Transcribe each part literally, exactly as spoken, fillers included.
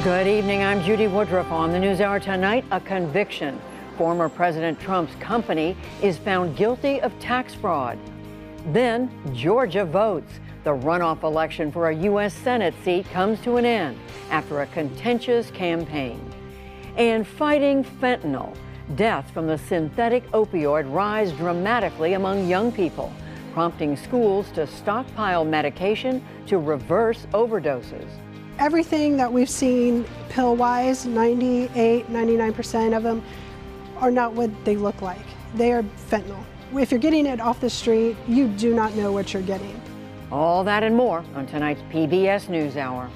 Good evening. I'm Judy Woodruff. On the NewsHour tonight, a conviction. Former President Trump's company is found guilty of tax fraud. Then, Georgia votes. The runoff election for a U S Senate seat comes to an end after a contentious campaign. And fighting fentanyl. Deaths from the synthetic opioid rise dramatically among young people, prompting schools to stockpile medication to reverse overdoses. Everything that we've seen pill-wise, ninety-eight, ninety-nine percent of them are not what they look like. They are fentanyl. If you're getting it off the street, you do not know what you're getting. All that and more on tonight's P B S NewsHour.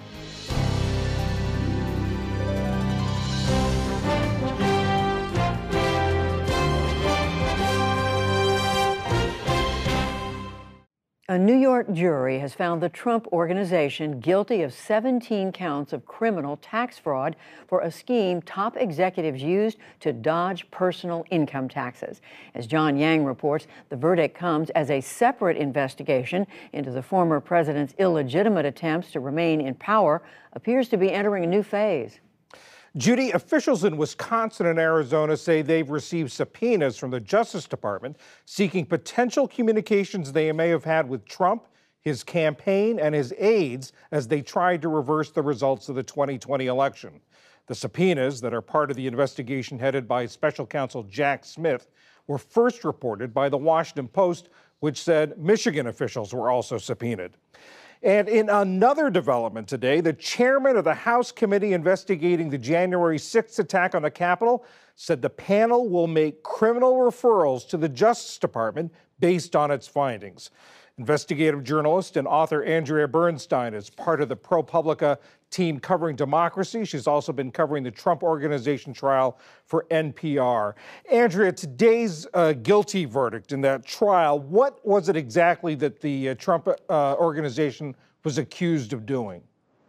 A New York jury has found the Trump Organization guilty of seventeen counts of criminal tax fraud for a scheme top executives used to dodge personal income taxes. As John Yang reports, the verdict comes as a separate investigation into the former president's illegitimate attempts to remain in power appears to be entering a new phase. Judy, officials in Wisconsin and Arizona say they've received subpoenas from the Justice Department seeking potential communications they may have had with Trump, his campaign, and his aides as they tried to reverse the results of the twenty twenty election. The subpoenas that are part of the investigation headed by special counsel Jack Smith were first reported by the Washington Post, which said Michigan officials were also subpoenaed. And in another development today, the chairman of the House committee investigating the January sixth attack on the Capitol said the panel will make criminal referrals to the Justice Department based on its findings. Investigative journalist and author Andrea Bernstein is part of the ProPublica team covering democracy. She's also been covering the Trump Organization trial for N P R. Andrea, today's uh, guilty verdict in that trial, what was it exactly that the uh, Trump uh, Organization was accused of doing?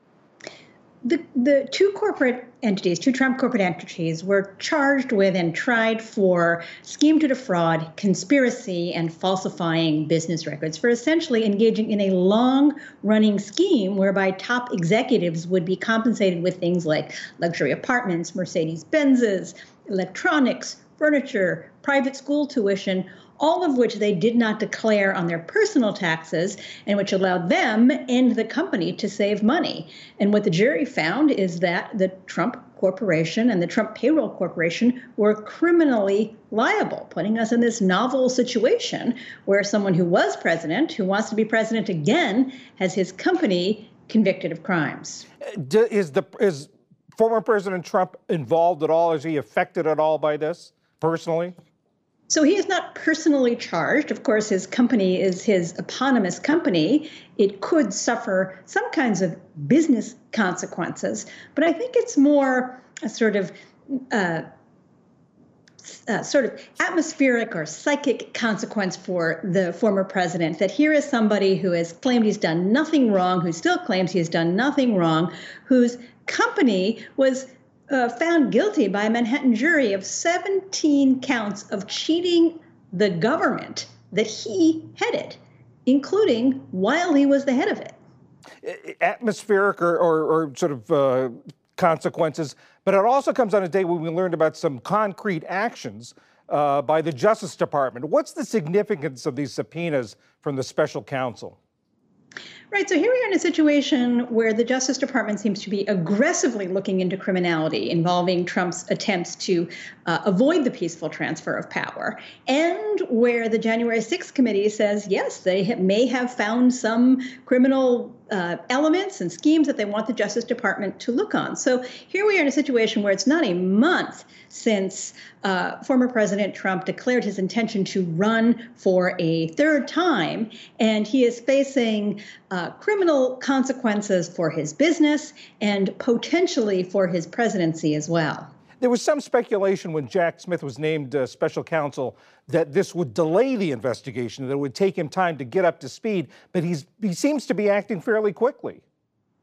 The, the two corporate entities, two Trump corporate entities, were charged with and tried for scheme to defraud, conspiracy, and falsifying business records for essentially engaging in a long-running scheme whereby top executives would be compensated with things like luxury apartments, Mercedes-Benzes, electronics, furniture, private school tuition, all of which they did not declare on their personal taxes and which allowed them and the company to save money. And what the jury found is that the Trump Corporation and the Trump Payroll Corporation were criminally liable, putting us in this novel situation where someone who was president, who wants to be president again, has his company convicted of crimes. Is the is former President Trump involved at all? Is he affected at all by this personally? So he is not personally charged. Of course, his company is his eponymous company. It could suffer some kinds of business consequences, but I think it's more a sort of uh, uh, sort of atmospheric or psychic consequence for the former president, that here is somebody who has claimed he's done nothing wrong, who still claims he has done nothing wrong, whose company was Uh, found guilty by a Manhattan jury of seventeen counts of cheating the government that he headed, including while he was the head of it. Atmospheric or, or, or sort of uh, consequences, but it also comes on a day when we learned about some concrete actions uh, by the Justice Department. What's the significance of these subpoenas from the special counsel? Right. So here we are in a situation where the Justice Department seems to be aggressively looking into criminality involving Trump's attempts to uh, avoid the peaceful transfer of power, and where the January sixth committee says, yes, they ha- may have found some criminal uh, elements and schemes that they want the Justice Department to look on. So here we are in a situation where it's not a month since uh, former President Trump declared his intention to run for a third time, and he is facing uh, criminal consequences for his business and potentially for his presidency as well. There was some speculation when Jack Smith was named uh, special counsel that this would delay the investigation, that it would take him time to get up to speed, but he's, he seems to be acting fairly quickly.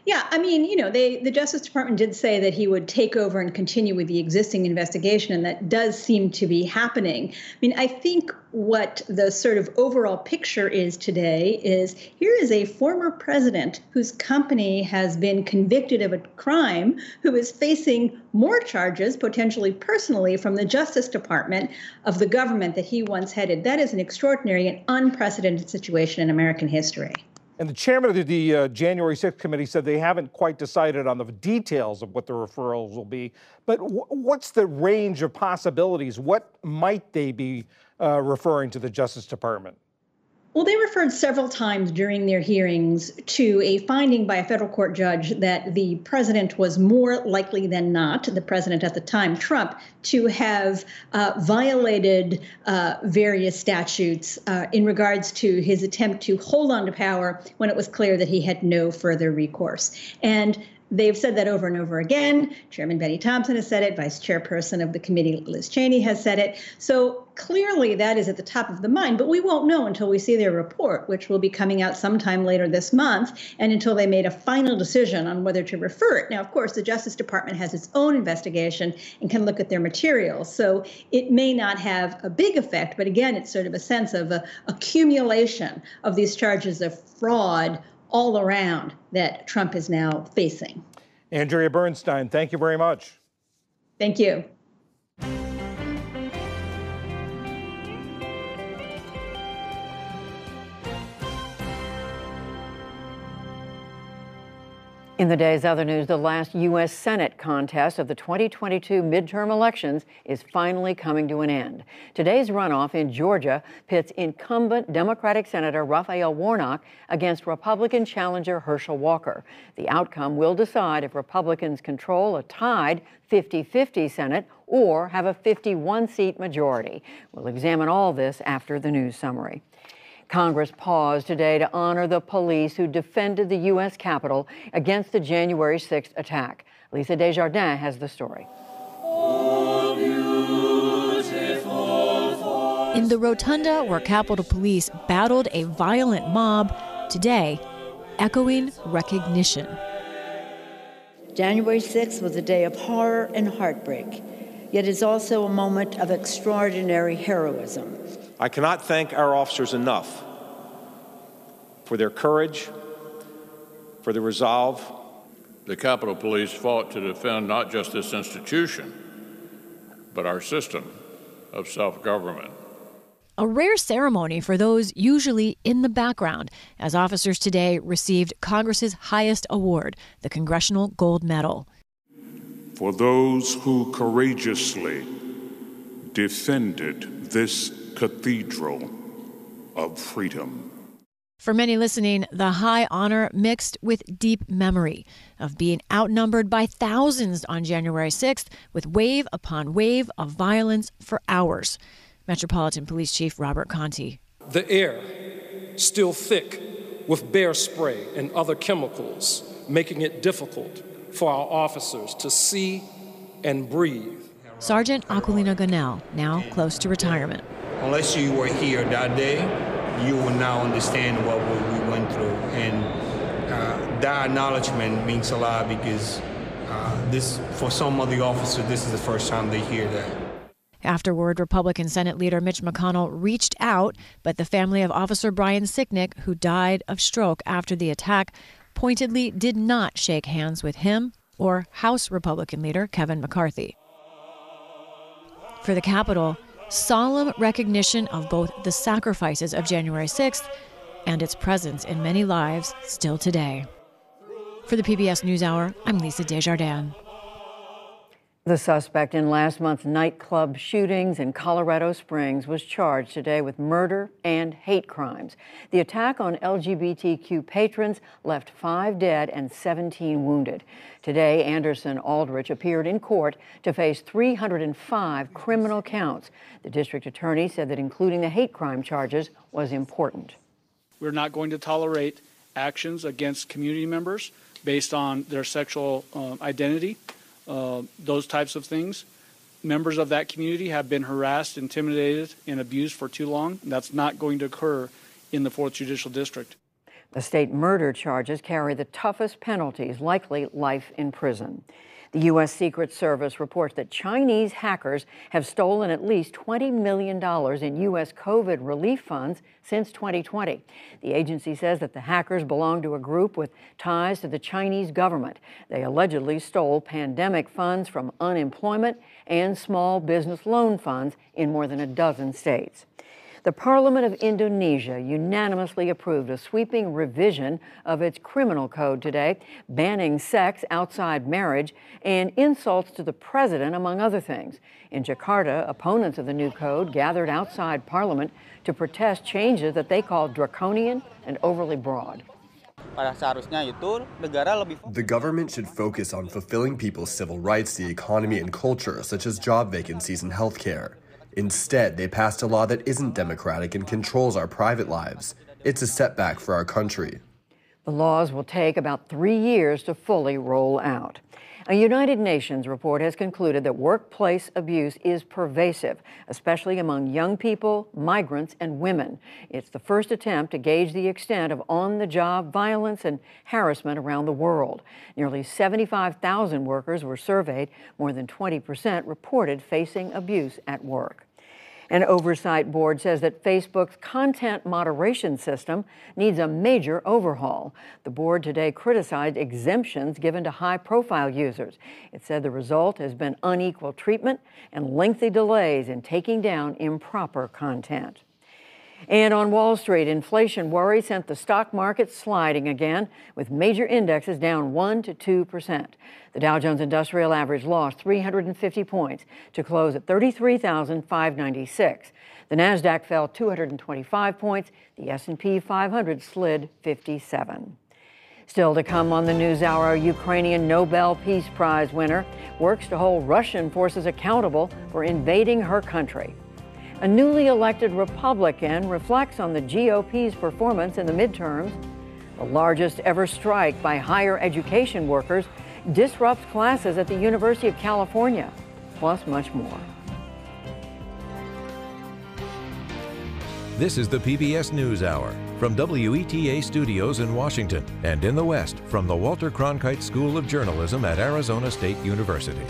Yeah, I mean, you know, they, the Justice Department did say that he would take over and continue with the existing investigation, and that does seem to be happening. I mean, I think what the sort of overall picture is today is here is a former president whose company has been convicted of a crime, who is facing more charges, potentially personally, from the Justice Department of the government that he once headed. That is an extraordinary and unprecedented situation in American history. And the chairman of the, the uh, January sixth committee said they haven't quite decided on the details of what the referrals will be. But w- what's the range of possibilities? What might they be uh, referring to the Justice Department? Well, they referred several times during their hearings to a finding by a federal court judge that the president was more likely than not, the president at the time, Trump, to have uh, violated uh, various statutes uh, in regards to his attempt to hold on to power when it was clear that he had no further recourse. And they've said that over and over again. Chairman Betty Thompson has said it. Vice chairperson of the committee, Liz Cheney, has said it. So clearly that is at the top of the mind, but we won't know until we see their report, which will be coming out sometime later this month, and until they made a final decision on whether to refer it. Now, of course, the Justice Department has its own investigation and can look at their materials, so it may not have a big effect, but again, it's sort of a sense of a accumulation of these charges of fraud all around that Trump is now facing. Andrea Bernstein, thank you very much. Thank you. In the day's other news, the last U S Senate contest of the twenty twenty-two midterm elections is finally coming to an end. Today's runoff in Georgia pits incumbent Democratic Senator Raphael Warnock against Republican challenger Herschel Walker. The outcome will decide if Republicans control a tied fifty-fifty Senate or have a fifty-one seat majority. We'll examine all this after the news summary. Congress paused today to honor the police who defended the U S Capitol against the January sixth attack. Lisa Desjardins has the story. In the rotunda where Capitol Police battled a violent mob, today echoing recognition. January sixth was a day of horror and heartbreak, yet it's also a moment of extraordinary heroism. I cannot thank our officers enough for their courage, for their resolve. The Capitol Police fought to defend not just this institution, but our system of self-government. A rare ceremony for those usually in the background, as officers today received Congress's highest award, the Congressional Gold Medal. For those who courageously defended this cathedral of freedom. For many listening, the high honor mixed with deep memory of being outnumbered by thousands on January sixth with wave upon wave of violence for hours. Metropolitan Police Chief Robert Conti. The air still thick with bear spray and other chemicals, making it difficult for our officers to see and breathe. Sergeant Aquilino Gonell, now close to retirement. Unless you were here that day, you will now understand what we went through. And uh, that acknowledgement means a lot because uh, this, for some of the officers, this is the first time they hear that. Afterward, Republican Senate Leader Mitch McConnell reached out, but the family of Officer Brian Sicknick, who died of stroke after the attack, pointedly did not shake hands with him or House Republican leader Kevin McCarthy. For the Capitol, solemn recognition of both the sacrifices of January sixth and its presence in many lives still today. For the P B S NewsHour, I'm Lisa Desjardins. The suspect in last month's nightclub shootings in Colorado Springs was charged today with murder and hate crimes. The attack on L G B T Q patrons left five dead and seventeen wounded. Today, Anderson Aldrich appeared in court to face three hundred five criminal counts. The district attorney said that including the hate crime charges was important. We're not going to tolerate actions against community members based on their sexual uh, identity. Uh, those types of things. Members of that community have been harassed, intimidated, and abused for too long. That's not going to occur in the fourth Judicial District. The state murder charges carry the toughest penalties, likely life in prison. The U S Secret Service reports that Chinese hackers have stolen at least twenty million dollars in U S COVID relief funds since twenty twenty. The agency says that the hackers belong to a group with ties to the Chinese government. They allegedly stole pandemic funds from unemployment and small business loan funds in more than a dozen states. The Parliament of Indonesia unanimously approved a sweeping revision of its criminal code today, banning sex outside marriage and insults to the president, among other things. In Jakarta, opponents of the new code gathered outside Parliament to protest changes that they called draconian and overly broad. The government should focus on fulfilling people's civil rights, the economy, and culture, such as job vacancies and health care. Instead, they passed a law that isn't democratic and controls our private lives. It's a setback for our country. The laws will take about three years to fully roll out. A United Nations report has concluded that workplace abuse is pervasive, especially among young people, migrants, and women. It's the first attempt to gauge the extent of on-the-job violence and harassment around the world. Nearly seventy-five thousand workers were surveyed. More than twenty percent reported facing abuse at work. An oversight board says that Facebook's content moderation system needs a major overhaul. The board today criticized exemptions given to high-profile users. It said the result has been unequal treatment and lengthy delays in taking down improper content. And on Wall Street, inflation worry sent the stock market sliding again, with major indexes down one to two percent. The Dow Jones Industrial Average lost three hundred fifty points to close at thirty-three thousand five hundred ninety-six. The Nasdaq fell two hundred twenty-five points. The S and P five hundred slid fifty-seven. Still to come on the NewsHour, a Ukrainian Nobel Peace Prize winner works to hold Russian forces accountable for invading her country. A newly elected Republican reflects on the G O P's performance in the midterms. The largest ever strike by higher education workers disrupts classes at the University of California, plus much more. This is the P B S NewsHour from W E T A Studios in Washington and in the West from the Walter Cronkite School of Journalism at Arizona State University.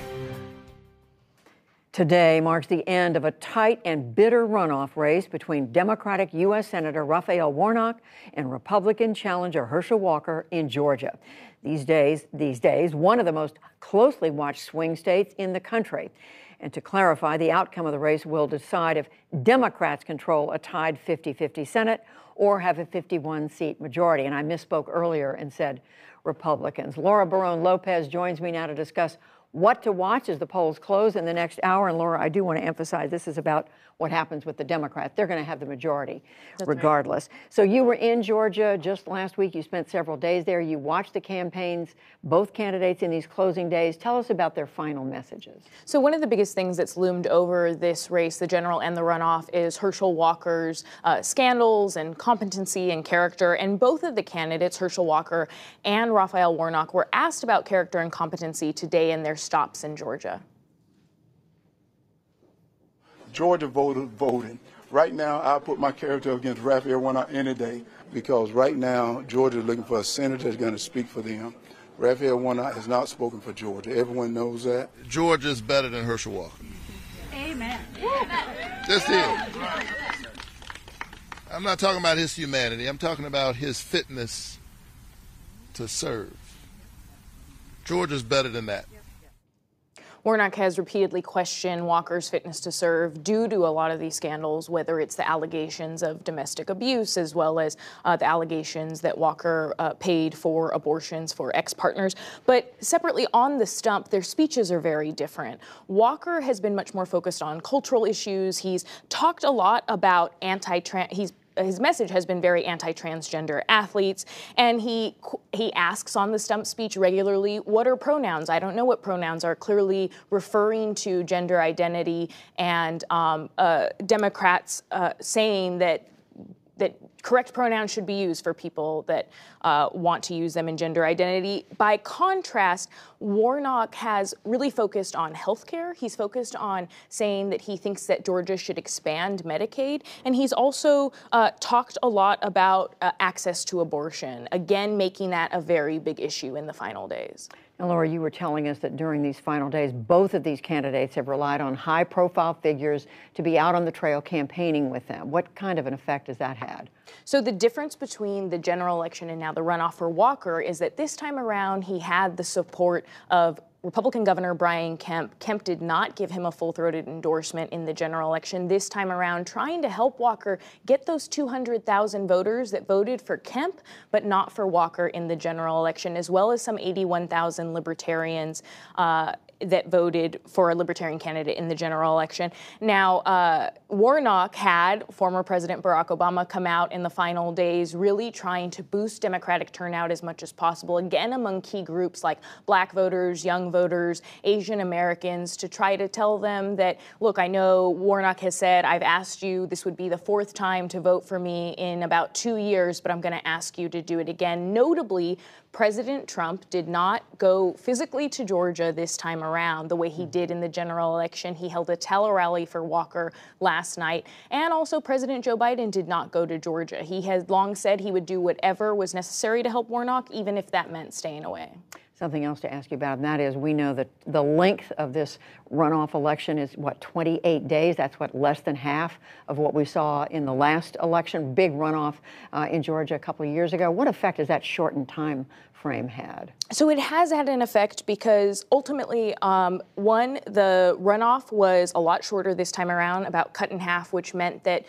Today marks the end of a tight and bitter runoff race between Democratic U S Senator Raphael Warnock and Republican challenger Herschel Walker in Georgia. These days, these days, one of the most closely watched swing states in the country. And to clarify, the outcome of the race will decide if Democrats control a tied fifty fifty Senate or have a fifty-one seat majority. And I misspoke earlier and said Republicans. Laura Barone Lopez joins me now to discuss what to watch as the polls close in the next hour. And Laura, I do want to emphasize this is about what happens with the Democrats. They're going to have the majority That's regardless. Right. So you were in Georgia just last week. You spent several days there. You watched the campaigns, both candidates in these closing days. Tell us about their final messages. So one of the biggest things that's loomed over this race, the general and the runoff, is Herschel Walker's uh, scandals and competency and character. And both of the candidates, Herschel Walker and Raphael Warnock, were asked about character and competency today in their stops in Georgia. Georgia voted voting. Right now, I put my character against Raphael Warnock any day because right now, Georgia is looking for a senator that's going to speak for them. Raphael Warnock has not spoken for Georgia. Everyone knows that. Georgia is better than Herschel Walker. Amen. Just him. I'm not talking about his humanity. I'm talking about his fitness to serve. Georgia's better than that. Warnock has repeatedly questioned Walker's fitness to serve due to a lot of these scandals, whether it's the allegations of domestic abuse as well as uh, the allegations that Walker uh, paid for abortions for ex-partners. But separately on the stump, their speeches are very different. Walker has been much more focused on cultural issues. He's talked a lot about anti-trans, he's his message has been very anti-transgender athletes, and he he asks on the stump speech regularly, what are pronouns? I don't know what pronouns are, clearly referring to gender identity, and um, uh, Democrats uh, saying that that correct pronouns should be used for people that uh, want to use them in gender identity. By contrast, Warnock has really focused on health care. He's focused on saying that he thinks that Georgia should expand Medicaid. And he's also uh, talked a lot about uh, access to abortion, again, making that a very big issue in the final days. Now, Laura, you were telling us that during these final days, both of these candidates have relied on high-profile figures to be out on the trail campaigning with them. What kind of an effect has that had? So the difference between the general election and now the runoff for Walker is that this time around he had the support of Republican Governor Brian Kemp. Kemp did not give him a full-throated endorsement in the general election this time around, trying to help Walker get those two hundred thousand voters that voted for Kemp, but not for Walker in the general election, as well as some eighty-one thousand libertarians uh, that voted for a libertarian candidate in the general election. Now, uh, Warnock had former President Barack Obama come out in the final days, really trying to boost Democratic turnout as much as possible, again among key groups like black voters, young voters, Asian Americans, to try to tell them that, look, I know Warnock has said, I've asked you, this would be the fourth time to vote for me in about two years, but I'm going to ask you to do it again. Notably, President Trump did not go physically to Georgia this time around the way he did in the general election. He held a tele-rally for Walker last night. And also President Joe Biden did not go to Georgia. He has long said he would do whatever was necessary to help Warnock, even if that meant staying away. Something else to ask you about, and that is, we know that the length of this runoff election is, what, twenty-eight days? That's, what, less than half of what we saw in the last election, big runoff uh, in Georgia a couple of years ago. What effect has that shortened time frame had? So it has had an effect because ultimately, um, one, the runoff was a lot shorter this time around, about cut in half, which meant that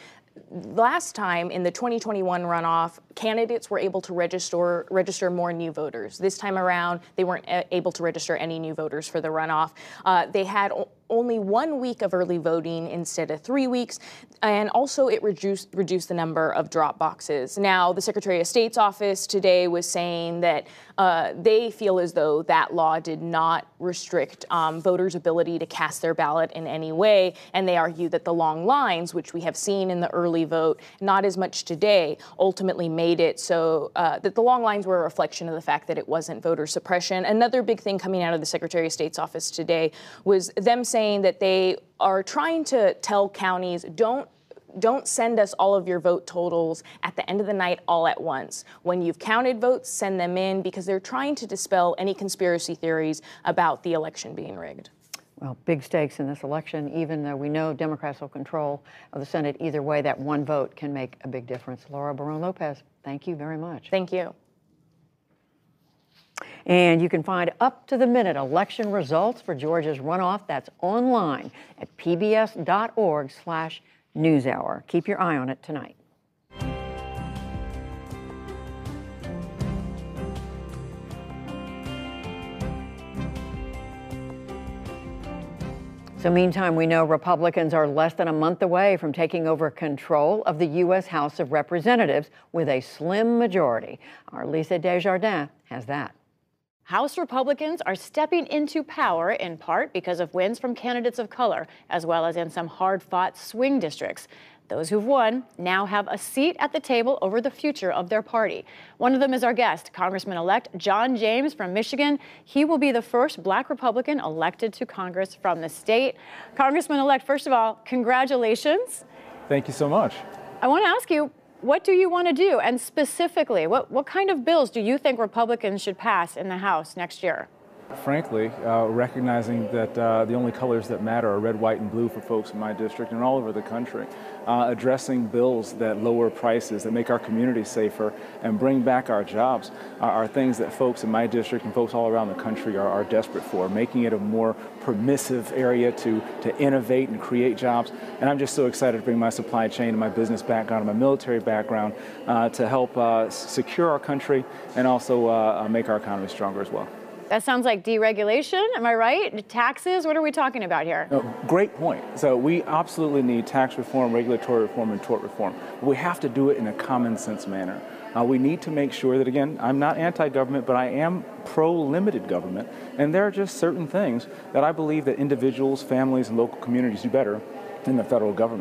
last time in the twenty twenty-one runoff, candidates were able to register register more new voters. This time around, they weren't able to register any new voters for the runoff. Uh, they had o- only one week of early voting instead of three weeks, and also it reduced reduced the number of drop boxes. Now, the Secretary of State's office today was saying that uh, they feel as though that law did not restrict um, voters' ability to cast their ballot in any way, and they argue that the long lines, which we have seen in the early vote, not as much today, ultimately made it so uh, that the long lines were a reflection of the fact that it wasn't voter suppression. Another big thing coming out of the Secretary of State's office today was them saying that they are trying to tell counties, don't Don't send us all of your vote totals at the end of the night all at once. When you've counted votes, send them in, because they're trying to dispel any conspiracy theories about the election being rigged. Well, big stakes in this election, even though we know Democrats will control of the Senate. Either way, that one vote can make a big difference. Laura Barone-Lopez, thank you very much. Thank you. And you can find up-to-the-minute election results for Georgia's runoff. That's online at pbs.org slash NewsHour. Keep your eye on it tonight. So meantime, we know Republicans are less than a month away from taking over control of the U S House of Representatives with a slim majority. Our Lisa Desjardins has that. House Republicans are stepping into power in part because of wins from candidates of color, as well as in some hard-fought swing districts. Those who've won now have a seat at the table over the future of their party. One of them is our guest, Congressman-elect John James from Michigan. He will be the first Black Republican elected to Congress from the state. Congressman-elect, first of all, congratulations. Thank you so much. I want to ask you, what do you want to do? And specifically, what, what kind of bills do you think Republicans should pass in the House next year? Frankly, uh, recognizing that uh, the only colors that matter are red, white, and blue for folks in my district and all over the country. Uh, addressing bills that lower prices, that make our communities safer, and bring back our jobs are, are things that folks in my district and folks all around the country are, are desperate for, making it a more permissive area to, to innovate and create jobs. And I'm just so excited to bring my supply chain and my business background and my military background uh, to help uh, secure our country and also uh, make our economy stronger as well. That sounds like deregulation, am I right? Taxes, what are we talking about here? No, great point. So we absolutely need tax reform, regulatory reform, and tort reform. But we have to do it in a common sense manner. Uh, we need to make sure that, again, I'm not anti-government, but I am pro-limited government. And there are just certain things that I believe that individuals, families, and local communities do better than the federal government.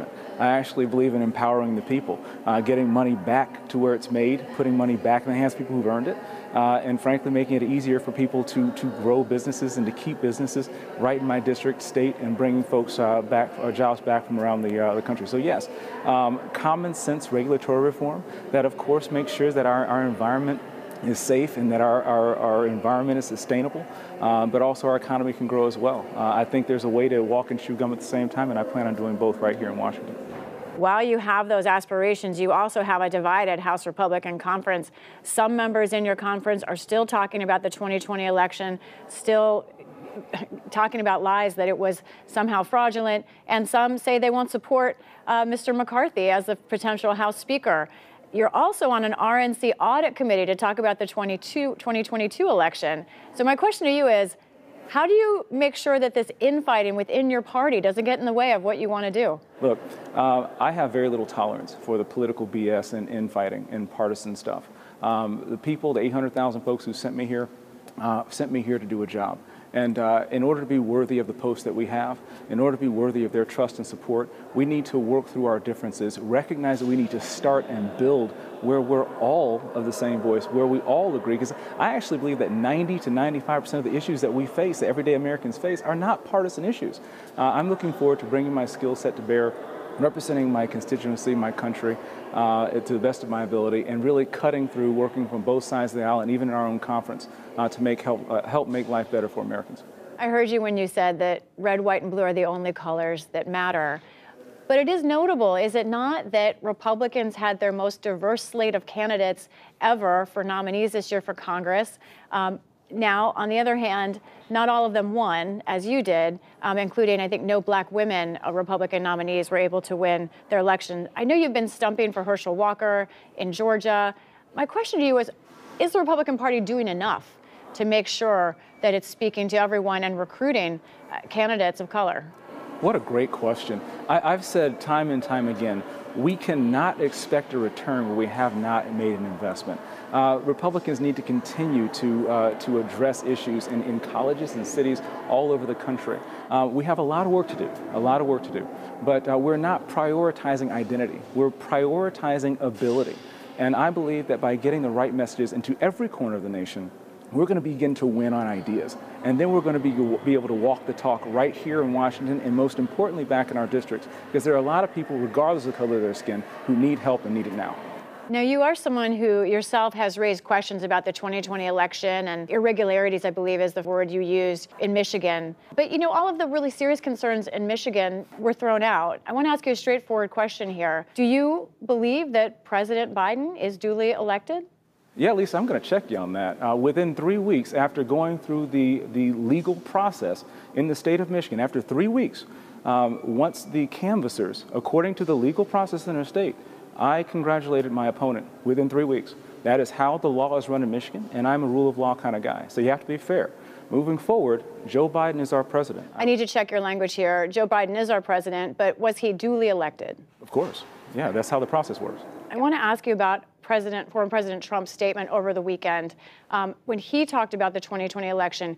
I actually believe in empowering the people, uh, getting money back to where it's made, putting money back in the hands of people who've earned it, uh, and frankly making it easier for people to, to grow businesses and to keep businesses right in my district, state, and bringing folks uh, back, uh, jobs back from around the, uh, the country. So yes, um, common sense regulatory reform that of course makes sure that our, our environment is safe and that our, our, our environment is sustainable, uh, but also our economy can grow as well. Uh, I think there's a way to walk and chew gum at the same time, and I plan on doing both right here in Washington. While you have those aspirations, you also have a divided House Republican conference. Some members in your conference are still talking about the twenty twenty election, still talking about lies that it was somehow fraudulent, and some say they won't support uh, Mister McCarthy as the potential House Speaker. You're also on an R N C audit committee to talk about the twenty twenty-two election. So my question to you is, how do you make sure that this infighting within your party doesn't get in the way of what you want to do? Look, uh, I have very little tolerance for the political B S and infighting and partisan stuff. Um, the people, the eight hundred thousand folks who sent me here, uh, sent me here to do a job. And uh, in order to be worthy of the post that we have, in order to be worthy of their trust and support, we need to work through our differences, recognize that we need to start and build where we're all of the same voice, where we all agree. Because I actually believe that ninety to ninety-five percent of the issues that we face, that everyday Americans face, are not partisan issues. Uh, I'm looking forward to bringing my skill set to bear, representing my constituency, my country, uh, to the best of my ability, and really cutting through, working from both sides of the aisle, and even in our own conference, uh, to make help uh, help make life better for Americans. I heard you when you said that red, white, and blue are the only colors that matter. But it is notable, is it not, that Republicans had their most diverse slate of candidates ever for nominees this year for Congress. Um, Now, on the other hand, not all of them won, as you did, um, including, I think, no black women uh, Republican nominees were able to win their election. I know you've been stumping for Herschel Walker in Georgia. My question to you is, is the Republican Party doing enough to make sure that it's speaking to everyone and recruiting uh, candidates of color? What a great question. I, I've said time and time again, we cannot expect a return where we have not made an investment. Uh, Republicans need to continue to uh, to address issues in, in colleges and cities all over the country. Uh, we have a lot of work to do, a lot of work to do, but uh, we're not prioritizing identity. We're prioritizing ability. And I believe that by getting the right messages into every corner of the nation, we're going to begin to win on ideas. And then we're going to be, be able to walk the talk right here in Washington, and most importantly back in our districts, because there are a lot of people, regardless of the color of their skin, who need help and need it now. Now, you are someone who yourself has raised questions about the twenty twenty election and irregularities, I believe is the word you used, in Michigan. But, you know, all of the really serious concerns in Michigan were thrown out. I want to ask you a straightforward question here. Do you believe that President Biden is duly elected? Yeah, Lisa, I'm going to check you on that. Uh, within three weeks, after going through the, the legal process in the state of Michigan, after three weeks, um, once the canvassers, according to the legal process in their state, I congratulated my opponent within three weeks. That is how the law is run in Michigan, and I'm a rule of law kind of guy. So you have to be fair. Moving forward, Joe Biden is our president. I need to check your language here. Joe Biden is our president, but was he duly elected? Of course. Yeah, that's how the process works. I want to ask you about President, former President Trump's statement over the weekend. Um, when he talked about the twenty twenty election,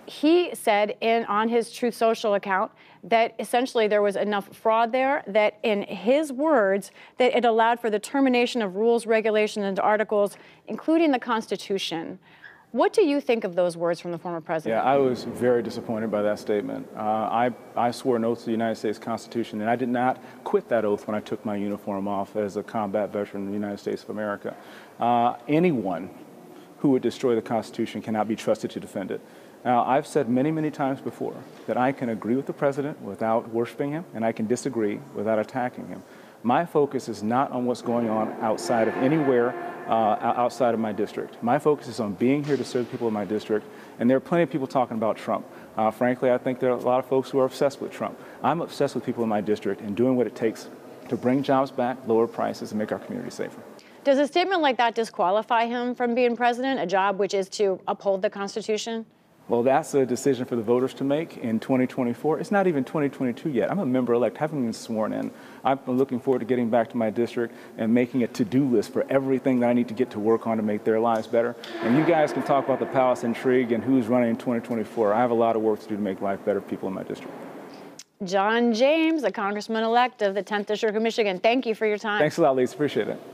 he said in on his Truth Social account that essentially there was enough fraud there that, in his words, that it allowed for the termination of rules, regulations, and articles, including the Constitution. What do you think of those words from the former president? Yeah, I was very disappointed by that statement. Uh, I, I swore an oath to the United States Constitution, and I did not quit that oath when I took my uniform off as a combat veteran of the United States of America. Uh, anyone who would destroy the Constitution cannot be trusted to defend it. Now, I've said many, many times before that I can agree with the president without worshiping him, and I can disagree without attacking him. My focus is not on what's going on outside of anywhere uh, outside of my district. My focus is on being here to serve the people in my district, and there are plenty of people talking about Trump. Uh, frankly, I think there are a lot of folks who are obsessed with Trump. I'm obsessed with people in my district and doing what it takes to bring jobs back, lower prices, and make our community safer. Does a statement like that disqualify him from being president, a job which is to uphold the Constitution? Well, that's a decision for the voters to make in twenty twenty-four. It's not even twenty twenty-two yet. I'm a member-elect, haven't been sworn in. I'm looking forward to getting back to my district and making a to-do list for everything that I need to get to work on to make their lives better. And you guys can talk about the palace intrigue and who's running in twenty twenty-four. I have a lot of work to do to make life better for people in my district. John James, the congressman-elect of the tenth District of Michigan. Thank you for your time. Thanks a lot, Lisa. Appreciate it.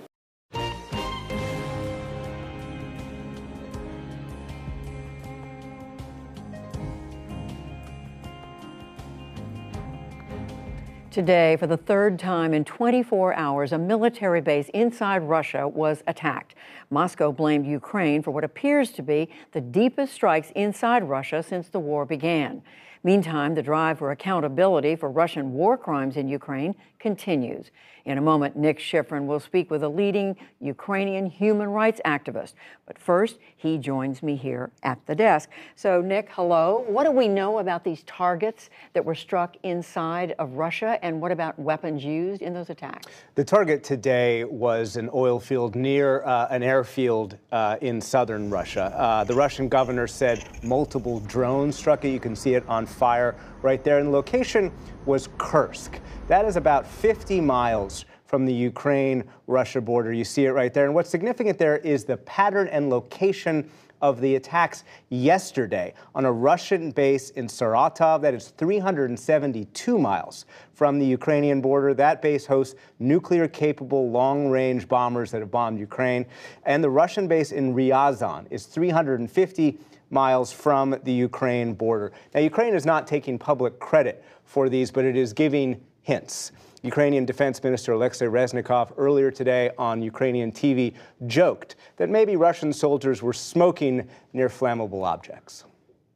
Today, for the third time in twenty-four hours, a military base inside Russia was attacked. Moscow blamed Ukraine for what appears to be the deepest strikes inside Russia since the war began. Meantime, the drive for accountability for Russian war crimes in Ukraine continues. In a moment, Nick Schifrin will speak with a leading Ukrainian human rights activist. But first, he joins me here at the desk. So, Nick, hello. What do we know about these targets that were struck inside of Russia, and what about weapons used in those attacks? The target today was an oil field near uh, an airfield uh, in southern Russia. Uh, the Russian governor said multiple drones struck it. You can see it on fire right there. And the location was Kursk. That is about fifty miles from the Ukraine-Russia border. You see it right there. And what's significant there is the pattern and location of the attacks yesterday on a Russian base in Saratov. That is three hundred seventy-two miles from the Ukrainian border. That base hosts nuclear-capable long-range bombers that have bombed Ukraine. And the Russian base in Ryazan is three hundred fifty miles from the Ukraine border. Now, Ukraine is not taking public credit for these, but it is giving hints. Ukrainian Defense Minister Alexei Reznikov earlier today on Ukrainian T V joked that maybe Russian soldiers were smoking near flammable objects.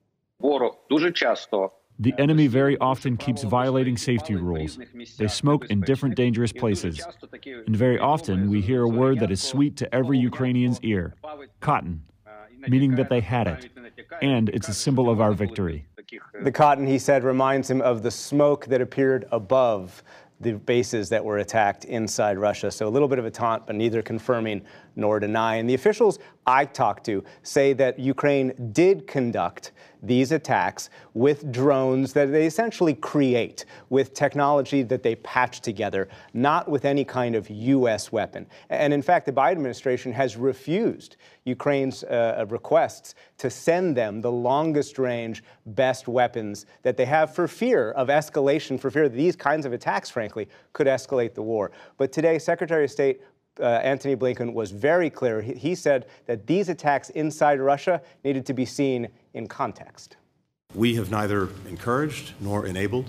The enemy very often keeps violating safety rules. They smoke in different dangerous places. And very often we hear a word that is sweet to every Ukrainian's ear, cotton, meaning that they had it. And it's a symbol of our victory. The cotton, he said, reminds him of the smoke that appeared above the bases that were attacked inside Russia. So a little bit of a taunt, but neither confirming nor denying. The officials I talked to say that Ukraine did conduct these attacks with drones that they essentially create with technology that they patch together, not with any kind of U S weapon. And in fact, the Biden administration has refused Ukraine's uh, requests to send them the longest range, best weapons that they have for fear of escalation, for fear that these kinds of attacks, frankly, could escalate the war. But today, Secretary of State Uh, Antony Blinken was very clear. He, he said that these attacks inside Russia needed to be seen in context. We have neither encouraged nor enabled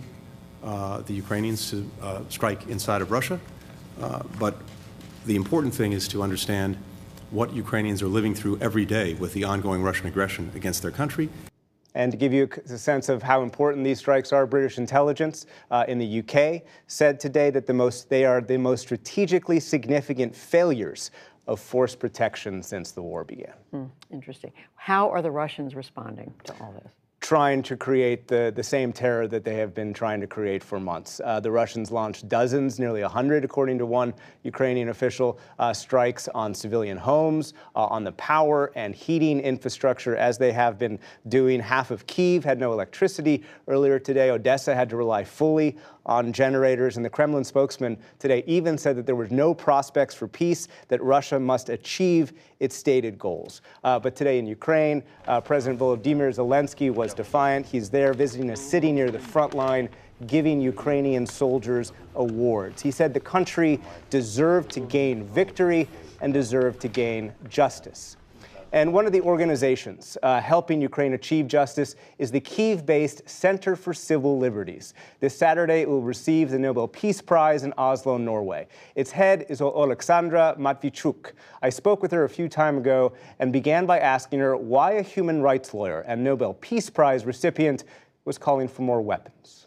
uh, the Ukrainians to uh, strike inside of Russia. Uh, but the important thing is to understand what Ukrainians are living through every day with the ongoing Russian aggression against their country. And to give you a sense of how important these strikes are, British intelligence uh, in the U K said today that the most, they are the most strategically significant failures of force protection since the war began. Hmm, interesting. How are the Russians responding to all this? Trying to create the, the same terror that they have been trying to create for months. Uh, the Russians launched dozens, nearly one hundred, according to one Ukrainian official, uh, strikes on civilian homes, uh, on the power and heating infrastructure, as they have been doing. Half of Kyiv had no electricity earlier today. Odessa had to rely fully on generators, and the Kremlin spokesman today even said that there was no prospects for peace, that Russia must achieve its stated goals. Uh, but today in Ukraine, uh, President Volodymyr Zelensky was defiant. He's there visiting a city near the front line, giving Ukrainian soldiers awards. He said the country deserved to gain victory and deserved to gain justice. And one of the organizations uh, helping Ukraine achieve justice is the Kyiv-based Center for Civil Liberties. This Saturday, it will receive the Nobel Peace Prize in Oslo, Norway. Its head is Oleksandra Matvichuk. I spoke with her a few time ago and began by asking her why a human rights lawyer and Nobel Peace Prize recipient was calling for more weapons.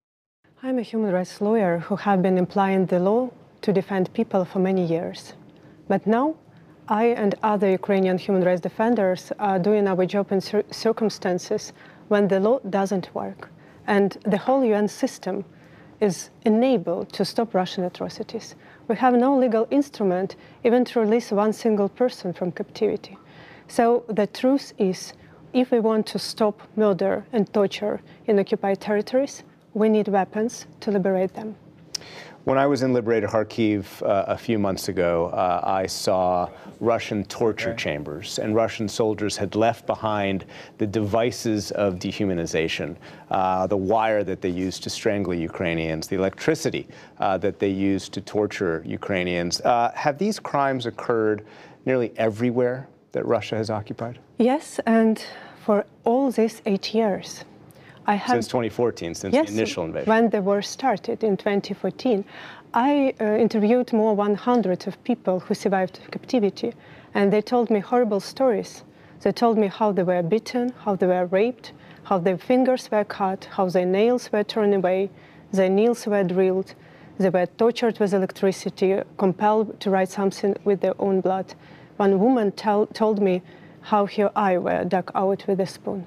I'm a human rights lawyer who have been applying the law to defend people for many years. But now, I and other Ukrainian human rights defenders are doing our job in cir circumstances when the law doesn't work, and the whole U N system is enabled to stop Russian atrocities. We have no legal instrument even to release one single person from captivity. So the truth is, if we want to stop murder and torture in occupied territories, we need weapons to liberate them. When I was in liberated Kharkiv uh, a few months ago, uh, I saw Russian torture chambers, and Russian soldiers had left behind the devices of dehumanization, uh, the wire that they used to strangle Ukrainians, the electricity uh, that they used to torture Ukrainians. Uh, have these crimes occurred nearly everywhere that Russia has occupied? Yes, and for all these eight years. I have, since twenty fourteen, since yes, the initial invasion. When the war started in twenty fourteen, I uh, interviewed more one hundred of people who survived captivity, and they told me horrible stories. They told me how they were beaten, how they were raped, how their fingers were cut, how their nails were torn away, their nails were drilled, they were tortured with electricity, compelled to write something with their own blood. One woman tell, told me how her eye were dug out with a spoon.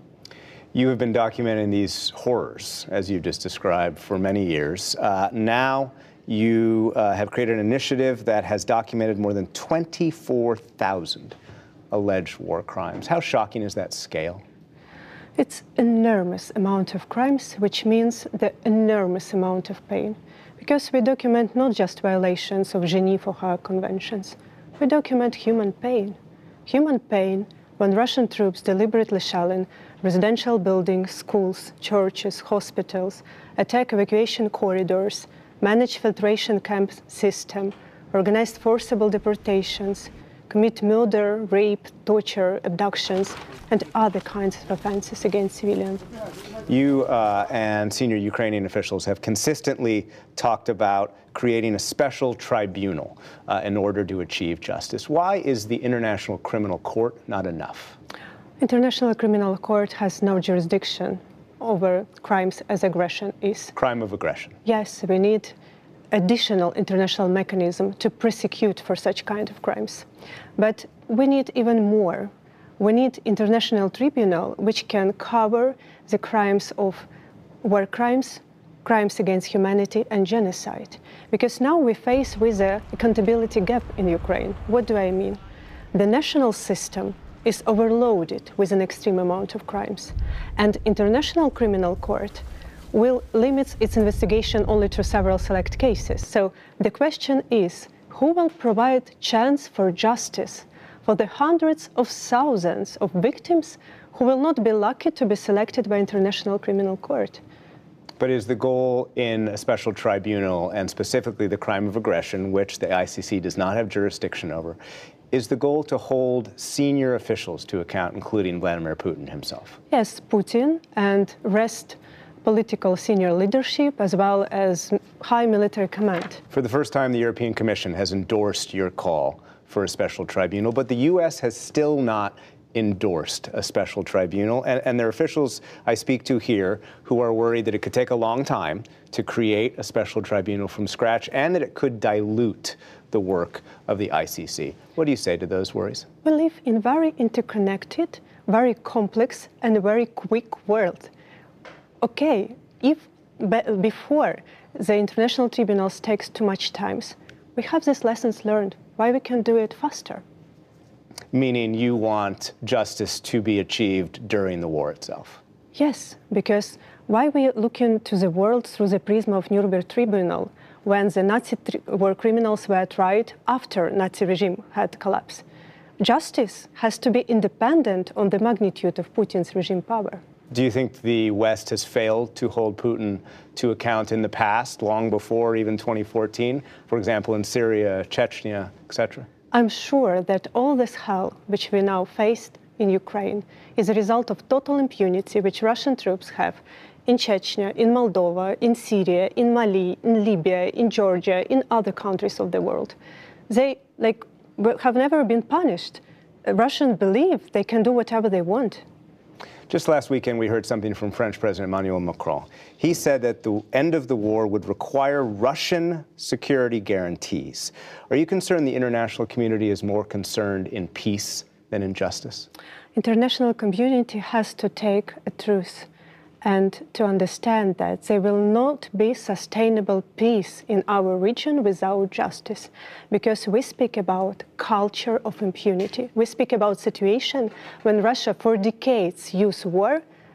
You have been documenting these horrors, as you just described, for many years. Uh, now you uh, have created an initiative that has documented more than twenty-four thousand alleged war crimes. How shocking is that scale? It's enormous amount of crimes, which means the enormous amount of pain. Because we document not just violations of Geneva or Hague Conventions, we document human pain. Human pain when Russian troops deliberately shell in residential buildings, schools, churches, hospitals, attack evacuation corridors, manage filtration camp system, organize forcible deportations, commit murder, rape, torture, abductions, and other kinds of offenses against civilians. You uh, and senior Ukrainian officials have consistently talked about creating a special tribunal uh, in order to achieve justice. Why is the International Criminal Court not enough? International Criminal Court has no jurisdiction over crimes as aggression is. Crime of aggression. Yes, we need additional international mechanism to prosecute for such kind of crimes. But we need even more. We need international tribunal which can cover the crimes of war crimes, crimes against humanity, and genocide. Because now we face with an accountability gap in Ukraine. What do I mean? The national system is overloaded with an extreme amount of crimes. And International Criminal Court will limit its investigation only to several select cases. So the question is, who will provide chance for justice for the hundreds of thousands of victims who will not be lucky to be selected by International Criminal Court? But is the goal in a special tribunal, and specifically the crime of aggression, which the I C C does not have jurisdiction over, is the goal to hold senior officials to account, including Vladimir Putin himself? Yes, Putin and rest political senior leadership, as well as high military command. For the first time, the European Commission has endorsed your call for a special tribunal, but the U S has still not endorsed a special tribunal. And, and there are officials I speak to here who are worried that it could take a long time to create a special tribunal from scratch, and that it could dilute the work of the I C C. What do you say to those worries? We live in a very interconnected, very complex, and a very quick world. Okay, if before the international tribunals takes too much time, we have these lessons learned. Why we can do it faster? Meaning you want justice to be achieved during the war itself? Yes, because why we looking to the world through the prism of Nuremberg Tribunal when the Nazi war criminals were tried after Nazi regime had collapsed? Justice has to be independent on the magnitude of Putin's regime power. Do you think the West has failed to hold Putin to account in the past, long before even twenty fourteen, for example, in Syria, Chechnya, et cetera? I'm sure that all this hell which we now faced in Ukraine is a result of total impunity which Russian troops have in Chechnya, in Moldova, in Syria, in Mali, in Libya, in Georgia, in other countries of the world. They like have never been punished. Russians believe they can do whatever they want. Just last weekend, we heard something from French President Emmanuel Macron. He said that the end of the war would require Russian security guarantees. Are you concerned the international community is more concerned in peace than in justice? International community has to take a truth and to understand that there will not be sustainable peace in our region without justice, because we speak about culture of impunity. We speak about situation when Russia for decades used war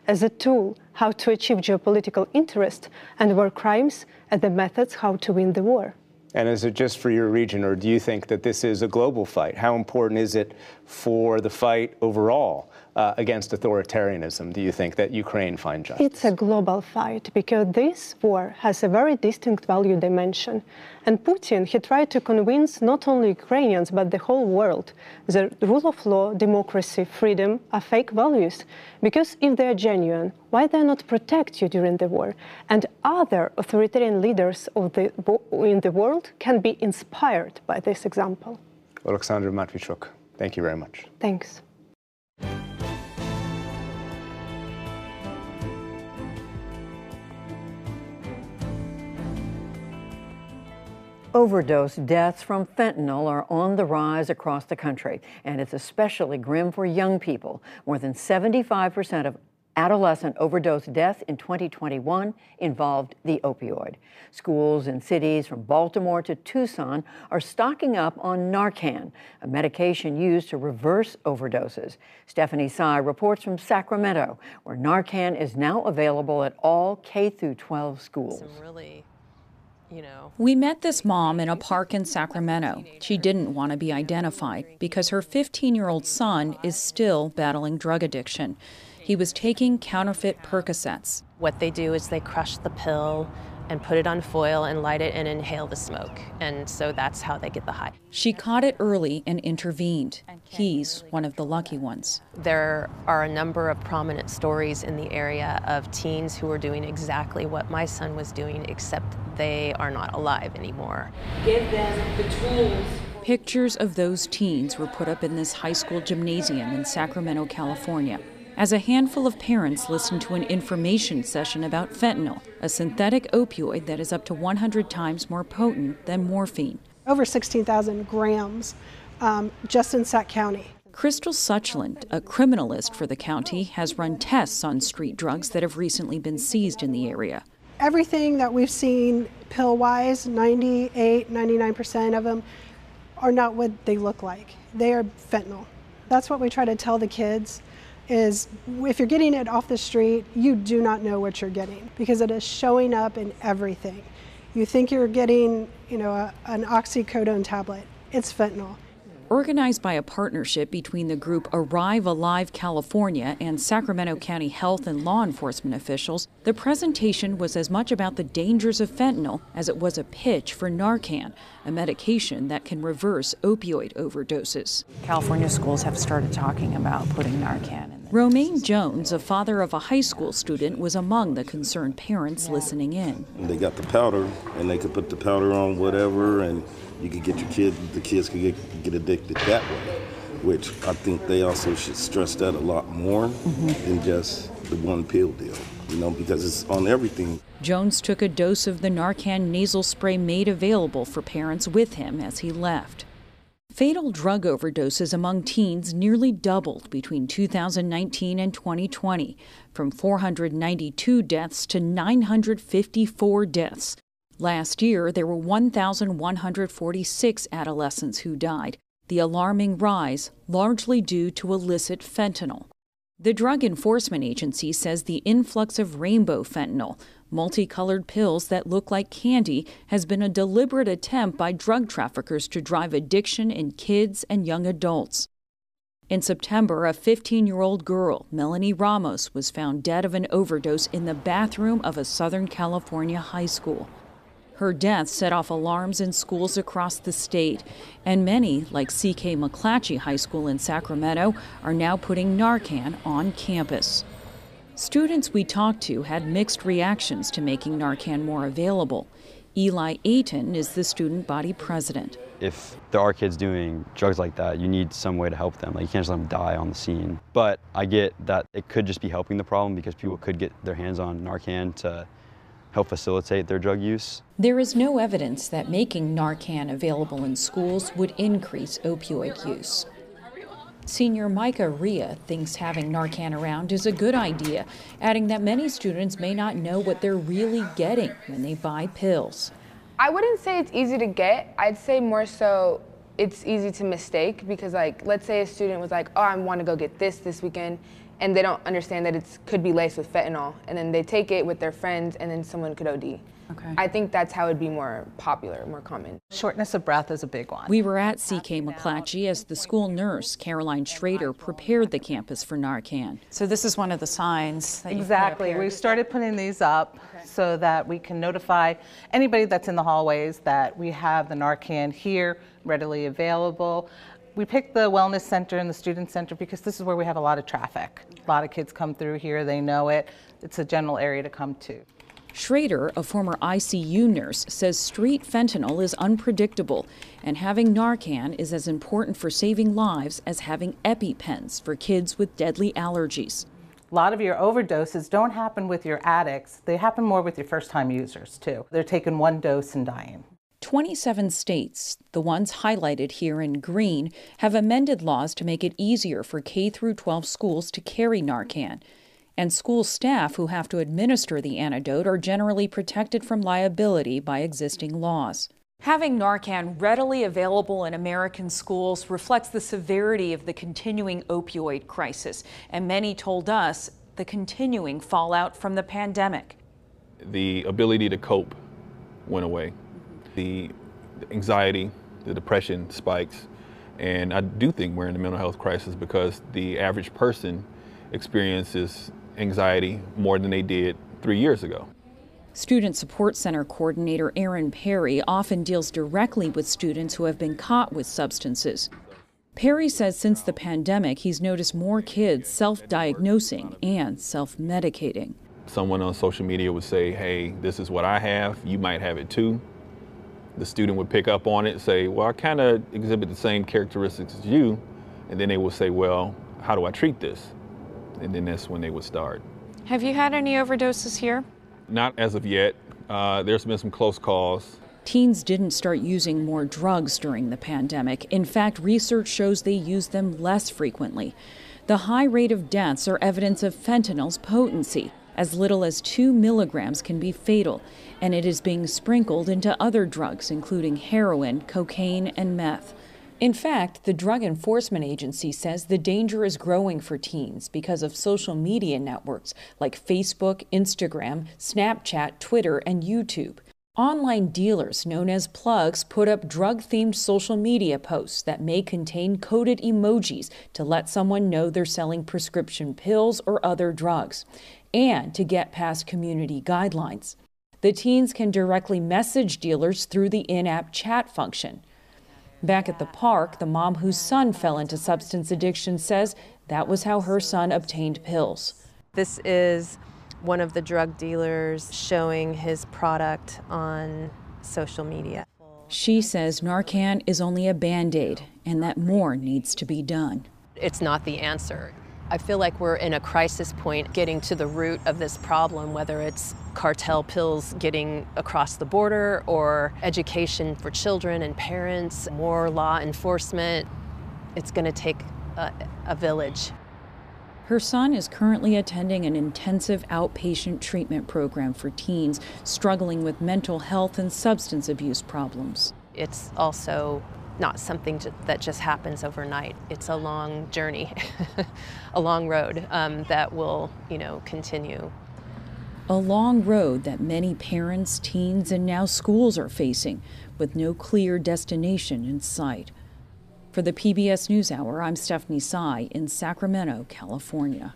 as a tool how to achieve geopolitical interest, and war crimes as the methods how to win the war. And is it just for your region, or do you think that this is a global fight? How important is it for the fight overall uh, against authoritarianism, do you think, that Ukraine find justice? It's a global fight because this war has a very distinct value dimension. And Putin, he tried to convince not only Ukrainians, but the whole world, the rule of law, democracy, freedom are fake values. Because if they are genuine, why they not protect you during the war? And other authoritarian leaders of the, in the world can be inspired by this example. Oleksandra Matvichuk, thank you very much. Thanks. Overdose deaths from fentanyl are on the rise across the country, and it's especially grim for young people. More than seventy-five percent of adolescent overdose deaths in twenty twenty-one involved the opioid. Schools and cities from Baltimore to Tucson are stocking up on Narcan, a medication used to reverse overdoses. Stephanie Sy reports from Sacramento, where Narcan is now available at all K through twelve schools. Some really You know. We met this mom in a park in Sacramento. She didn't want to be identified because her fifteen-year-old son is still battling drug addiction. He was taking counterfeit Percocets. What they do is they crush the pill and put it on foil and light it and inhale the smoke. And so that's how they get the high. She caught it early and intervened. He's one of the lucky ones. There are a number of prominent stories in the area of teens who are doing exactly what my son was doing, except they are not alive anymore. Give them the tools. Pictures of those teens were put up in this high school gymnasium in Sacramento, California, as a handful of parents listened to an information session about fentanyl, a synthetic opioid that is up to one hundred times more potent than morphine. Over sixteen thousand grams um, just in Sac County. Crystal Suchland, a criminalist for the county, has run tests on street drugs that have recently been seized in the area. Everything that we've seen pill-wise, ninety-eight, ninety-nine percent of them are not what they look like. They are fentanyl. That's what we try to tell the kids. Is if you're getting it off the street, you do not know what you're getting because it is showing up in everything. You think you're getting, you know, a, an oxycodone tablet. It's fentanyl. Organized by a partnership between the group Arrive Alive California and Sacramento County health and law enforcement officials, the presentation was as much about the dangers of fentanyl as it was a pitch for Narcan, a medication that can reverse opioid overdoses. California schools have started talking about putting Narcan in. Romaine Jones, a father of a high school student, was among the concerned parents listening in. They got the powder, and they could put the powder on whatever, and you could get your kid, the kids could get, get addicted that way, which I think they also should stress that a lot more mm-hmm. than just the one pill deal, you know, because it's on everything. Jones took a dose of the Narcan nasal spray made available for parents with him as he left. Fatal drug overdoses among teens nearly doubled between two thousand nineteen and twenty twenty, from four hundred ninety-two deaths to nine hundred fifty-four deaths. Last year, there were one thousand one hundred forty-six adolescents who died, the alarming rise largely due to illicit fentanyl. The Drug Enforcement Agency says the influx of rainbow fentanyl, multicolored pills that look like candy, has been a deliberate attempt by drug traffickers to drive addiction in kids and young adults. In September, a fifteen-year-old girl, Melanie Ramos, was found dead of an overdose in the bathroom of a Southern California high school. Her death set off alarms in schools across the state, and many, like C K McClatchy High School in Sacramento, are now putting Narcan on campus. Students we talked to had mixed reactions to making Narcan more available. Eli Ayton is the student body president. If there are kids doing drugs like that, you need some way to help them. Like, you can't just let them die on the scene. But I get that it could just be helping the problem because people could get their hands on Narcan to help facilitate their drug use. There is no evidence that making Narcan available in schools would increase opioid use. Senior Micah Rhea thinks having Narcan around is a good idea, adding that many students may not know what they're really getting when they buy pills. I wouldn't say it's easy to get. I'd say more so it's easy to mistake because, like, let's say a student was like, oh, I want to go get this this weekend. and they don't understand that it could be laced with fentanyl, and then they take it with their friends, and then someone could O D. Okay. I think that's how it'd be more popular, more common. Shortness of breath is a big one. We were at C K McClatchy as the school nurse, Caroline Schrader, prepared the campus for Narcan. So this is one of the signs that Exactly. We started putting these up okay. so that we can notify anybody that's in the hallways that we have the Narcan here readily available. We picked the wellness center and the student center because this is where we have a lot of traffic. A lot of kids come through here, they know it. It's a general area to come to. Schrader, a former I C U nurse, says street fentanyl is unpredictable, and having Narcan is as important for saving lives as having EpiPens for kids with deadly allergies. A lot of your overdoses don't happen with your addicts. They happen more with your first-time users, too. They're taking one dose and dying. twenty-seven states, the ones highlighted here in green, have amended laws to make it easier for K through twelve schools to carry Narcan. And school staff who have to administer the antidote are generally protected from liability by existing laws. Having Narcan readily available in American schools reflects the severity of the continuing opioid crisis, and many told us the continuing fallout from the pandemic. The ability to cope went away. The anxiety, the depression spikes, and I do think we're in a mental health crisis because the average person experiences anxiety more than they did three years ago. Student Support Center coordinator Aaron Perry often deals directly with students who have been caught with substances. Perry says since the pandemic, he's noticed more kids self-diagnosing and self-medicating. Someone on social media would say, hey, this is what I have, you might have it too. The student would pick up on it and say, well, I kind of exhibit the same characteristics as you. And then they will say, well, how do I treat this? And then that's when they would start. Have you had any overdoses here? Not as of yet. Uh, there's been some close calls. Teens didn't start using more drugs during the pandemic. In fact, research shows they use them less frequently. The high rate of deaths are evidence of fentanyl's potency. As little as two milligrams can be fatal, and it is being sprinkled into other drugs, including heroin, cocaine, and meth. In fact, the Drug Enforcement Agency says the danger is growing for teens because of social media networks like Facebook, Instagram, Snapchat, Twitter, and YouTube. Online dealers known as plugs put up drug-themed social media posts that may contain coded emojis to let someone know they're selling prescription pills or other drugs, and to get past community guidelines. The teens can directly message dealers through the in-app chat function. Back at the park, the mom whose son fell into substance addiction says that was how her son obtained pills. This is one of the drug dealers showing his product on social media. She says Narcan is only a Band-Aid and that more needs to be done. It's not the answer. I feel like we're in a crisis point getting to the root of this problem, whether it's cartel pills getting across the border or education for children and parents, more law enforcement. It's going to take a, a village. Her son is currently attending an intensive outpatient treatment program for teens struggling with mental health and substance abuse problems. It's also not something to, that just happens overnight. It's a long journey, a long road um, that will, you know, continue. A long road that many parents, teens, and now schools are facing, with no clear destination in sight. For the P B S NewsHour, I'm Stephanie Tsai in Sacramento, California.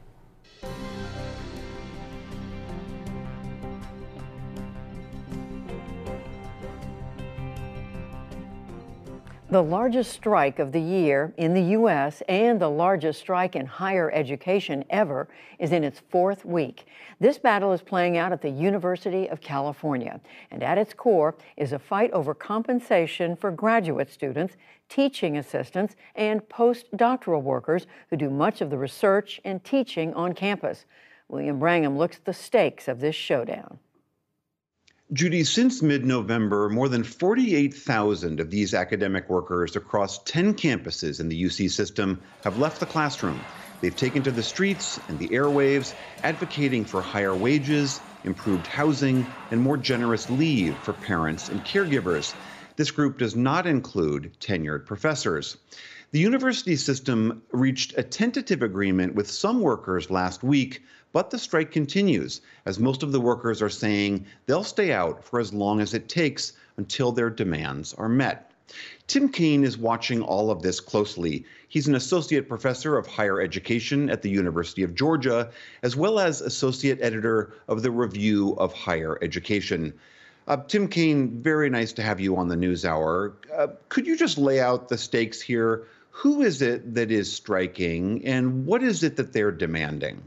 The largest strike of the year in the U S and the largest strike in higher education ever is in its fourth week. This battle is playing out at the University of California, and at its core is a fight over compensation for graduate students, teaching assistants, and postdoctoral workers who do much of the research and teaching on campus. William Brangham looks at the stakes of this showdown. Judy, since mid-November, more than forty-eight thousand of these academic workers across ten campuses in the U C system have left the classroom. They've taken to the streets and the airwaves, advocating for higher wages, improved housing, and more generous leave for parents and caregivers. This group does not include tenured professors. The university system reached a tentative agreement with some workers last week, but the strike continues, as most of the workers are saying they'll stay out for as long as it takes until their demands are met. Tim Kaine is watching all of this closely. He's an associate professor of higher education at the University of Georgia, as well as associate editor of the Review of Higher Education. Uh, Tim Kaine, very nice to have you on the NewsHour. Uh, could you just lay out the stakes here? Who is it that is striking, and what is it that they're demanding?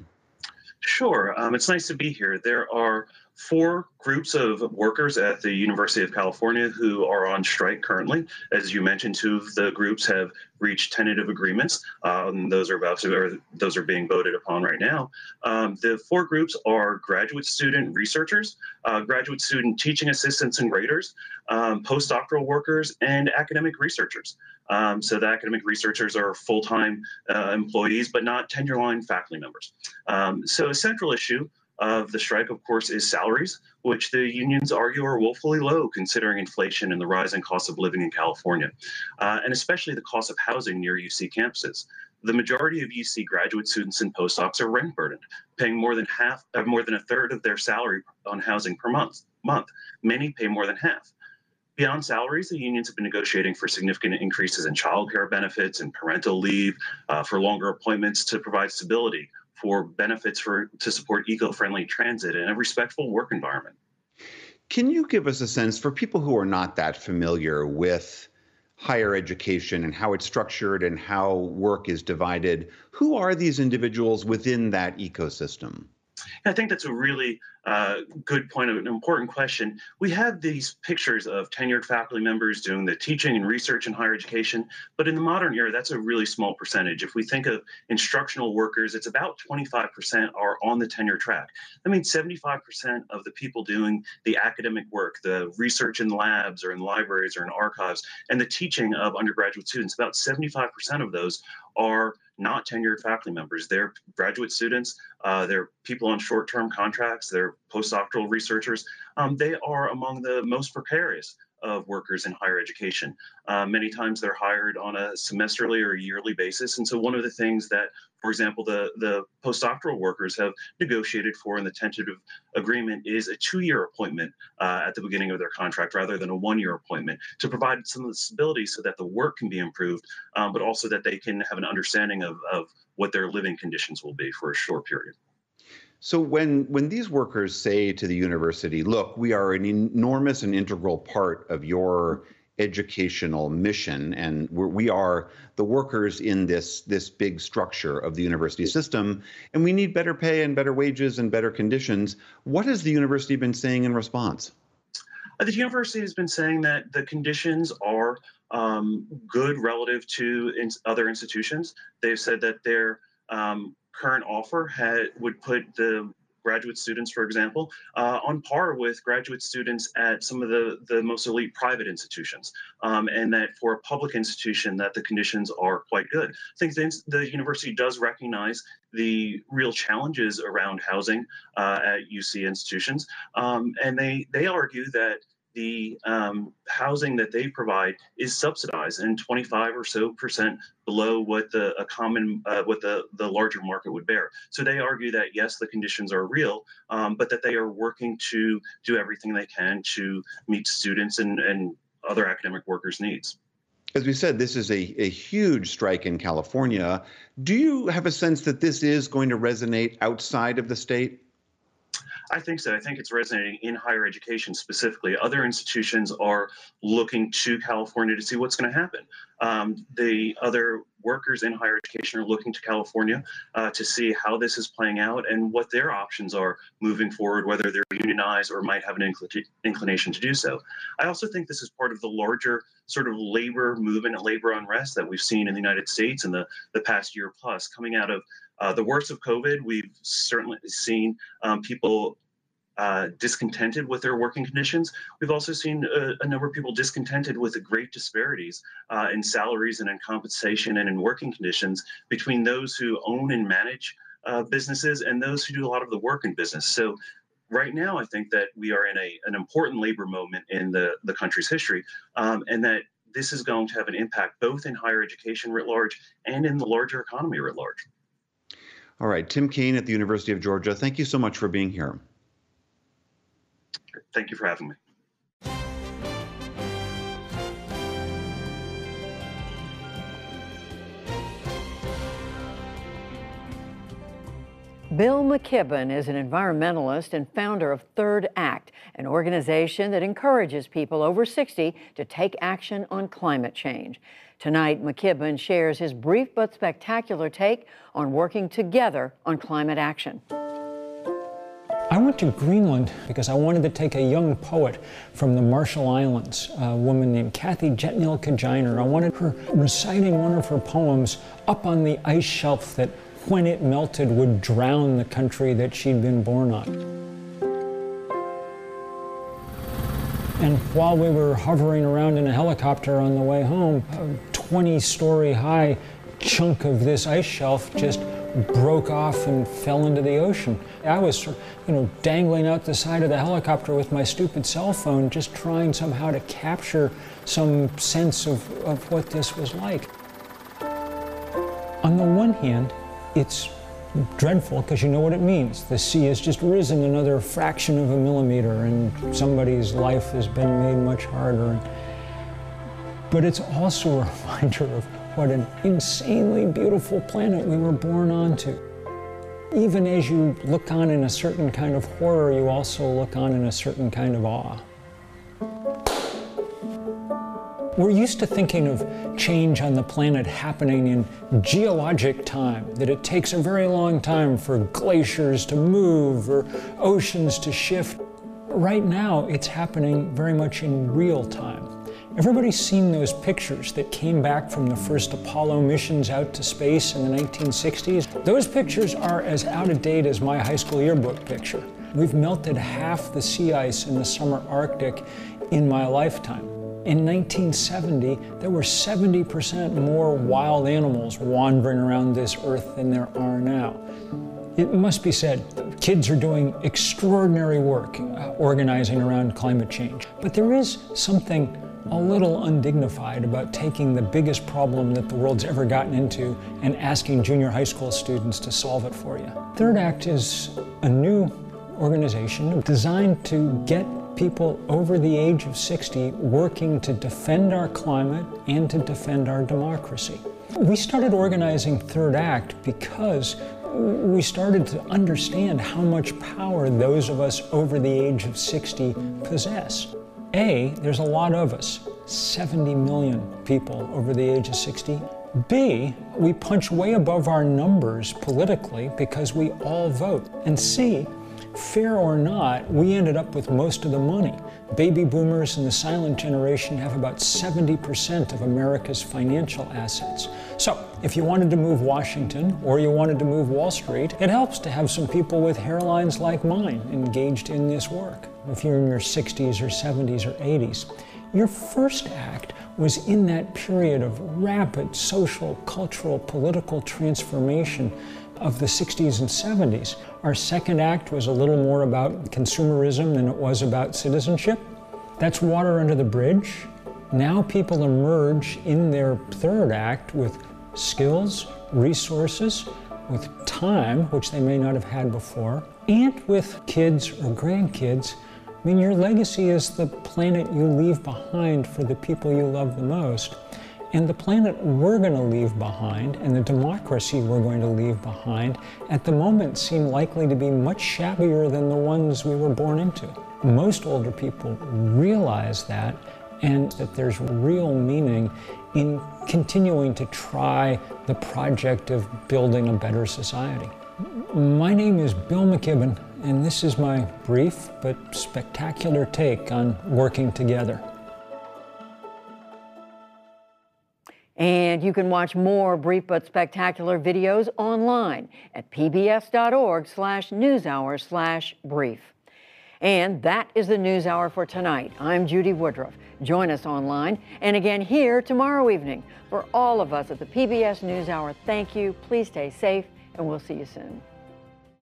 Sure. Um, it's nice to be here. There are four groups of workers at the University of California who are on strike currently. As you mentioned, two of the groups have reached tentative agreements. Um, those are about to, or those are being voted upon right now. Um, the four groups are graduate student researchers, uh, graduate student teaching assistants and graders, um, postdoctoral workers, and academic researchers. Um, so the academic researchers are full-time uh, employees, but not tenure-line faculty members. Um, so a central issue of the strike, of course, is salaries, which the unions argue are woefully low considering inflation and the rising cost of living in California, uh, and especially the cost of housing near U C campuses. The majority of U C graduate students and postdocs are rent burdened, paying more than half, uh, more than a third of their salary on housing per month. Month. Many pay more than half. Beyond salaries, the unions have been negotiating for significant increases in childcare benefits and parental leave, uh, for longer appointments to provide stability, for benefits for to support eco-friendly transit and a respectful work environment. Can you give us a sense, for people who are not that familiar with higher education and how it's structured and how work is divided, who are these individuals within that ecosystem? I think that's a really uh, good point, an important question. We have these pictures of tenured faculty members doing the teaching and research in higher education, but in the modern era, that's a really small percentage. If we think of instructional workers, it's about twenty-five percent are on the tenure track. That means seventy-five percent of the people doing the academic work, the research in labs or in libraries or in archives, and the teaching of undergraduate students, about seventy-five percent of those are not tenured faculty members. They're graduate students, uh, they're people on short-term contracts, they're postdoctoral researchers. Um, they are among the most precarious of workers in higher education. Uh, many times they're hired on a semesterly or yearly basis. And so one of the things that, for example, the, the postdoctoral workers have negotiated for in the tentative agreement is a two-year appointment uh, at the beginning of their contract rather than a one-year appointment to provide some of the stability so that the work can be improved, um, but also that they can have an understanding of, of what their living conditions will be for a short period. So when, when these workers say to the university, look, we are an enormous and integral part of your educational mission, and we're, we are the workers in this, this big structure of the university system, and we need better pay and better wages and better conditions, what has the university been saying in response? Uh, the university has been saying that the conditions are um, good relative to in other institutions. They've said that they're um, current offer had would put the graduate students, for example, uh, on par with graduate students at some of the, the most elite private institutions, um, and that for a public institution that the conditions are quite good. I think the, the university does recognize the real challenges around housing uh, at U C institutions, um, and they, they argue that the um, housing that they provide is subsidized and twenty-five or so percent below what the a common uh, what the the larger market would bear. So they argue that yes, the conditions are real, um, but that they are working to do everything they can to meet students and and other academic workers' needs. As we said, this is a, a huge strike in California. Do you have a sense that this is going to resonate outside of the state? I think so. I think it's resonating in higher education specifically. Other institutions are looking to California to see what's going to happen. Um, the other workers in higher education are looking to California uh, to see how this is playing out and what their options are moving forward, whether they're unionized or might have an incl- inclination to do so. I also think this is part of the larger sort of labor movement and labor unrest that we've seen in the United States in the, the past year plus. Coming out of uh, the worst of COVID, we've certainly seen um, people Uh, discontented with their working conditions. We've also seen a, a number of people discontented with the great disparities uh, in salaries and in compensation and in working conditions between those who own and manage uh, businesses and those who do a lot of the work in business. So right now, I think that we are in a, an important labor moment in the, the country's history, um, and that this is going to have an impact both in higher education writ large and in the larger economy writ large. All right, Tim Kaine at the University of Georgia, thank you so much for being here. Thank you for having me. Bill McKibben is an environmentalist and founder of Third Act, an organization that encourages people over sixty to take action on climate change. Tonight, McKibben shares his brief but spectacular take on working together on climate action. I went to Greenland because I wanted to take a young poet from the Marshall Islands, a woman named Kathy Jetnil-Kajiner. I wanted her reciting one of her poems up on the ice shelf that, when it melted, would drown the country that she'd been born on. And while we were hovering around in a helicopter on the way home, a twenty-story high chunk of this ice shelf just broke off and fell into the ocean. I was, you know, dangling out the side of the helicopter with my stupid cell phone, just trying somehow to capture some sense of, of what this was like. On the one hand, it's dreadful because you know what it means. The sea has just risen another fraction of a millimeter and somebody's life has been made much harder. But it's also a reminder of what an insanely beautiful planet we were born onto. Even as you look on in a certain kind of horror, you also look on in a certain kind of awe. We're used to thinking of change on the planet happening in geologic time, that it takes a very long time for glaciers to move or oceans to shift. Right now, it's happening very much in real time. Everybody's seen those pictures that came back from the first Apollo missions out to space in the nineteen sixties. Those pictures are as out of date as my high school yearbook picture. We've melted half the sea ice in the summer Arctic in my lifetime. In nineteen seventy, there were seventy percent more wild animals wandering around this earth than there are now. It must be said, kids are doing extraordinary work uh, organizing around climate change. But there is something a little undignified about taking the biggest problem that the world's ever gotten into and asking junior high school students to solve it for you. Third Act is a new organization designed to get people over the age of sixty working to defend our climate and to defend our democracy. We started organizing Third Act because we started to understand how much power those of us over the age of sixty possess. A, there's a lot of us, seventy million people over the age of sixty. B, we punch way above our numbers politically because we all vote. And C, fair or not, we ended up with most of the money. Baby boomers and the silent generation have about seventy percent of America's financial assets. So if you wanted to move Washington or you wanted to move Wall Street, it helps to have some people with hairlines like mine engaged in this work. If you're in your sixties or seventies or eighties, your first act was in that period of rapid social, cultural, political transformation of the sixties and seventies. Our second act was a little more about consumerism than it was about citizenship. That's water under the bridge. Now people emerge in their third act with skills, resources, with time, which they may not have had before, and with kids or grandkids. I mean, your legacy is the planet you leave behind for the people you love the most. And the planet we're going to leave behind and the democracy we're going to leave behind at the moment seem likely to be much shabbier than the ones we were born into. Most older people realize that, and that there's real meaning in continuing to try the project of building a better society. My name is Bill McKibben, and this is my brief but spectacular take on working together. And you can watch more brief but spectacular videos online at pbs.org slash newshour slash brief. And that is the NewsHour for tonight. I'm Judy Woodruff. Join us online and again here tomorrow evening. For all of us at the P B S NewsHour, thank you. Please stay safe, and we'll see you soon.